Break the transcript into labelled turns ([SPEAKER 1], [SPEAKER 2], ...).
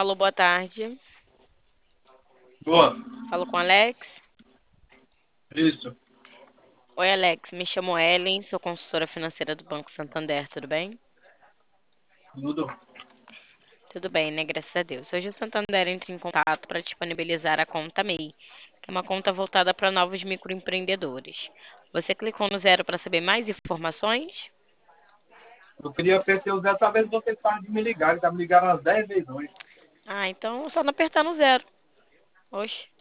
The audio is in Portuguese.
[SPEAKER 1] Alô, boa tarde.
[SPEAKER 2] Boa,
[SPEAKER 1] Falo com Alex.
[SPEAKER 2] isso,
[SPEAKER 1] Oi, Alex. Me chamo Ellen, sou consultora financeira do Banco Santander, tudo bem?
[SPEAKER 2] tudo.
[SPEAKER 1] Tudo bem, né? Graças a Deus. Hoje o Santander entra em contato para disponibilizar a conta MEI, que é uma conta voltada para novos microempreendedores. Você clicou no zero para saber mais informações?
[SPEAKER 2] Eu queria apertar o Zé para ver se você para de me ligar, ele tá me ligando umas 10 vezes hoje.
[SPEAKER 1] Ah, então só não apertar no zero. Oxe.